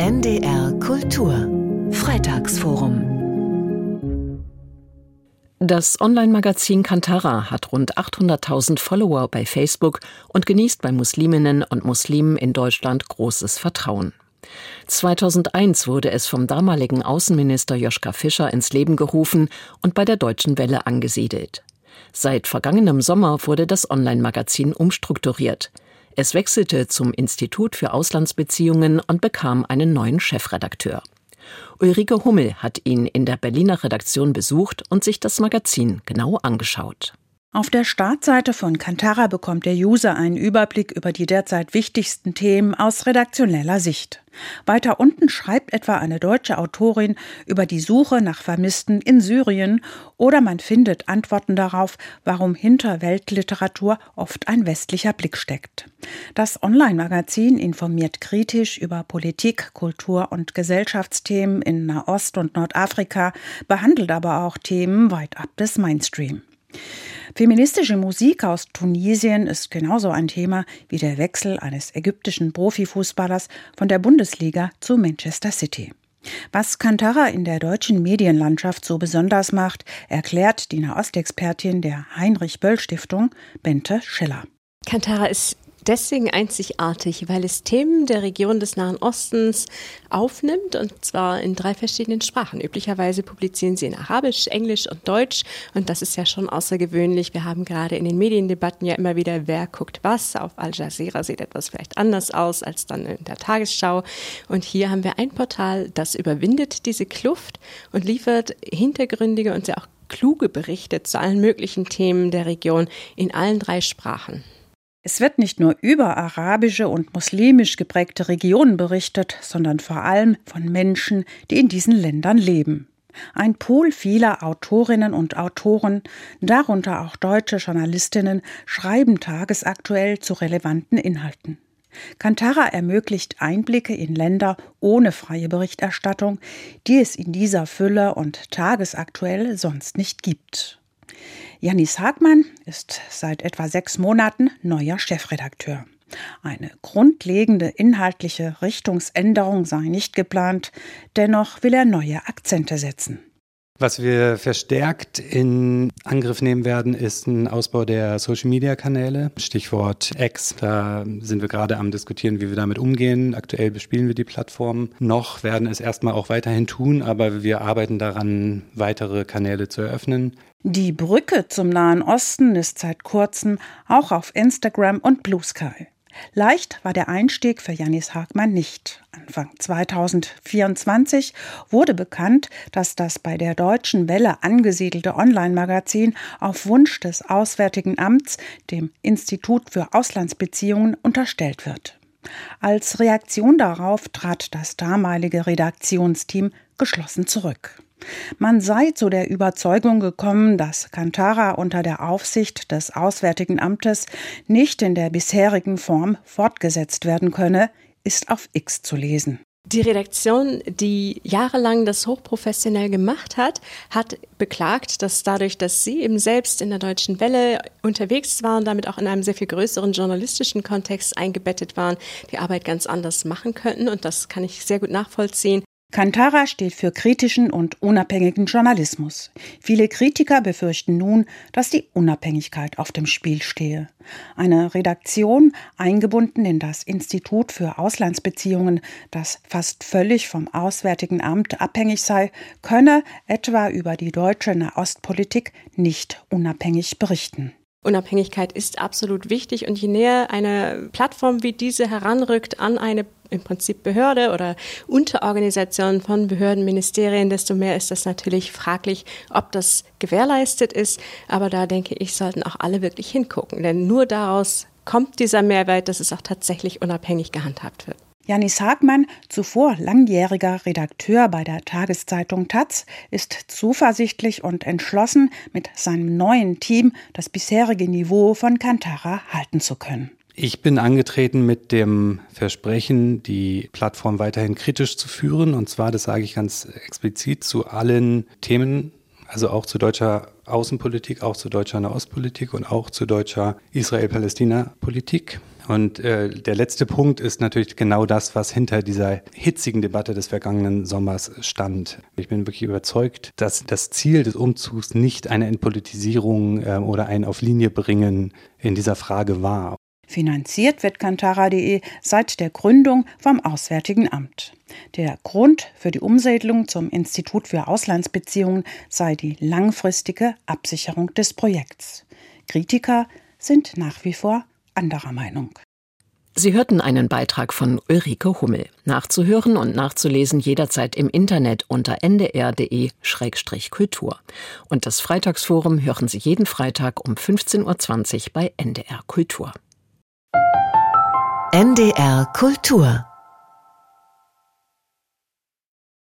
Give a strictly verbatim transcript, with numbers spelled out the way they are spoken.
N D R Kultur Freitagsforum. Das Online-Magazin Kantara hat rund achthunderttausend Follower bei Facebook und genießt bei Musliminnen und Muslimen in Deutschland großes Vertrauen. zweitausendeins wurde es vom damaligen Außenminister Joschka Fischer ins Leben gerufen und bei der Deutschen Welle angesiedelt. Seit vergangenem Sommer wurde das Online-Magazin umstrukturiert. Es wechselte zum Institut für Auslandsbeziehungen und bekam einen neuen Chefredakteur. Ulrike Hummel hat ihn in der Berliner Redaktion besucht und sich das Magazin genau angeschaut. Auf der Startseite von Kantara bekommt der User einen Überblick über die derzeit wichtigsten Themen aus redaktioneller Sicht. Weiter unten schreibt etwa eine deutsche Autorin über die Suche nach Vermissten in Syrien oder man findet Antworten darauf, warum hinter Weltliteratur oft ein westlicher Blick steckt. Das Online-Magazin informiert kritisch über Politik, Kultur und Gesellschaftsthemen in Nahost und Nordafrika, behandelt aber auch Themen weit ab des Mainstream. Feministische Musik aus Tunesien ist genauso ein Thema wie der Wechsel eines ägyptischen Profifußballers von der Bundesliga zu Manchester City. Was Kantara in der deutschen Medienlandschaft so besonders macht, erklärt die Nahostexpertin der Heinrich-Böll-Stiftung, Bente Schiller. Kantara ist deswegen einzigartig, weil es Themen der Region des Nahen Ostens aufnimmt, und zwar in drei verschiedenen Sprachen. Üblicherweise publizieren sie in Arabisch, Englisch und Deutsch, und das ist ja schon außergewöhnlich. Wir haben gerade in den Mediendebatten ja immer wieder, wer guckt was. Auf Al Jazeera sieht etwas vielleicht anders aus als dann in der Tagesschau. Und hier haben wir ein Portal, das überwindet diese Kluft und liefert hintergründige und sehr auch kluge Berichte zu allen möglichen Themen der Region in allen drei Sprachen. Es wird nicht nur über arabische und muslimisch geprägte Regionen berichtet, sondern vor allem von Menschen, die in diesen Ländern leben. Ein Pool vieler Autorinnen und Autoren, darunter auch deutsche Journalistinnen, schreiben tagesaktuell zu relevanten Inhalten. Kantara ermöglicht Einblicke in Länder ohne freie Berichterstattung, die es in dieser Fülle und tagesaktuell sonst nicht gibt. Jannis Hagmann ist seit etwa sechs Monaten neuer Chefredakteur. Eine grundlegende inhaltliche Richtungsänderung sei nicht geplant, dennoch will er neue Akzente setzen. Was wir verstärkt in Angriff nehmen werden, ist ein Ausbau der Social-Media-Kanäle. Stichwort X, da sind wir gerade am diskutieren, wie wir damit umgehen. Aktuell bespielen wir die Plattform noch, werden es erstmal auch weiterhin tun, aber wir arbeiten daran, weitere Kanäle zu eröffnen. Die Brücke zum Nahen Osten ist seit kurzem auch auf Instagram und Blue Sky. Leicht war der Einstieg für Jannis Hagmann nicht. Anfang zweitausendvierundzwanzig wurde bekannt, dass das bei der Deutschen Welle angesiedelte Online-Magazin auf Wunsch des Auswärtigen Amts dem Institut für Auslandsbeziehungen unterstellt wird. Als Reaktion darauf trat das damalige Redaktionsteam geschlossen zurück. Man sei zu der Überzeugung gekommen, dass Kantara unter der Aufsicht des Auswärtigen Amtes nicht in der bisherigen Form fortgesetzt werden könne, ist auf X zu lesen. Die Redaktion, die jahrelang das hochprofessionell gemacht hat, hat beklagt, dass dadurch, dass sie eben selbst in der Deutschen Welle unterwegs waren, damit auch in einem sehr viel größeren journalistischen Kontext eingebettet waren, die Arbeit ganz anders machen könnten, und das kann ich sehr gut nachvollziehen. Kantara steht für kritischen und unabhängigen Journalismus. Viele Kritiker befürchten nun, dass die Unabhängigkeit auf dem Spiel stehe. Eine Redaktion, eingebunden in das Institut für Auslandsbeziehungen, das fast völlig vom Auswärtigen Amt abhängig sei, könne etwa über die deutsche Nahostpolitik nicht unabhängig berichten. Unabhängigkeit ist absolut wichtig, und je näher eine Plattform wie diese heranrückt an eine im Prinzip Behörde oder Unterorganisation von Behörden, Ministerien, desto mehr ist das natürlich fraglich, ob das gewährleistet ist. Aber da denke ich, sollten auch alle wirklich hingucken, denn nur daraus kommt dieser Mehrwert, dass es auch tatsächlich unabhängig gehandhabt wird. Jannis Hagmann, zuvor langjähriger Redakteur bei der Tageszeitung Taz, ist zuversichtlich und entschlossen, mit seinem neuen Team das bisherige Niveau von Kantara halten zu können. Ich bin angetreten mit dem Versprechen, die Plattform weiterhin kritisch zu führen. Und zwar, das sage ich ganz explizit, zu allen Themen, also auch zu deutscher Außenpolitik, auch zu deutscher Nahostpolitik und auch zu deutscher Israel-Palästina-Politik. Und äh, der letzte Punkt ist natürlich genau das, was hinter dieser hitzigen Debatte des vergangenen Sommers stand. Ich bin wirklich überzeugt, dass das Ziel des Umzugs nicht eine Entpolitisierung äh, oder ein Auf Linie bringen in dieser Frage war. Finanziert wird Kantara punkt de seit der Gründung vom Auswärtigen Amt. Der Grund für die Umsiedlung zum Institut für Auslandsbeziehungen sei die langfristige Absicherung des Projekts. Kritiker sind nach wie vor anderer Meinung. Sie hörten einen Beitrag von Ulrike Hummel. Nachzuhören und nachzulesen jederzeit im Internet unter n d r punkt d e Schrägstrich Kultur. Und das Freitagsforum hören Sie jeden Freitag um fünfzehn Uhr zwanzig bei N D R Kultur. N D R Kultur